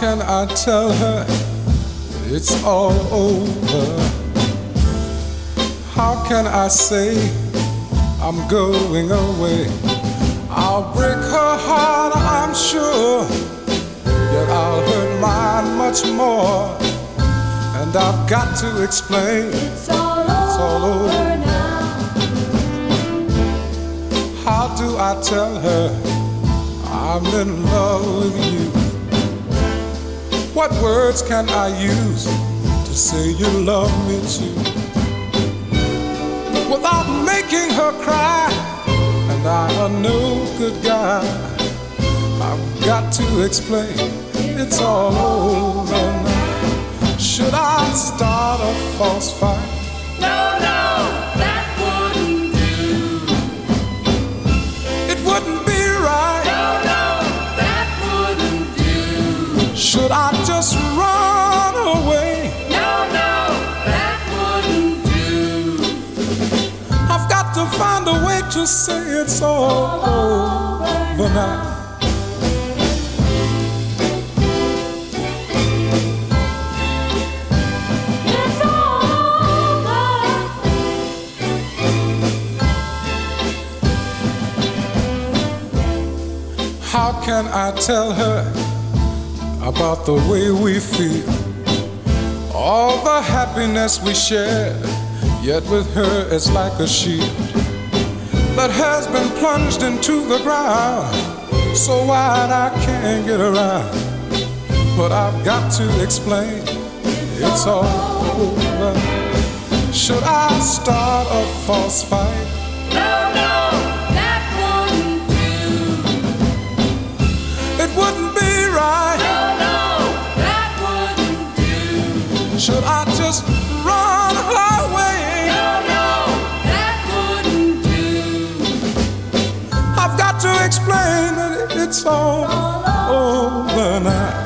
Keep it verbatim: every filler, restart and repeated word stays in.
can I tell her it's all over? How can I say I'm going away? I'll break her heart, I'm sure, yet I'll hurt mine much more. And I've got to explain It's all, it's all over, over now. How do I tell her I'm in love with you? What words can I use to say you love me too? Without making her cry, and I'm no good guy, I've got to explain it's all over now. Should I start a false fight? No, no, that wouldn't do. It wouldn't be right. No, no, that wouldn't do. Should I just run away? No, no, that wouldn't do. I've got to find a way to say it's all over now. It's all over. How can I tell her about the way we feel? All the happiness we share, yet with her it's like a shield that has been plunged into the ground, so wide I can't get around. But I've got to explain it's all over. Should I start a false fight? No, no, that wouldn't do. It wouldn't be right. No, no, that wouldn't do. Should I just run away? No, no, that wouldn't do. I've got to explain that it's all over now.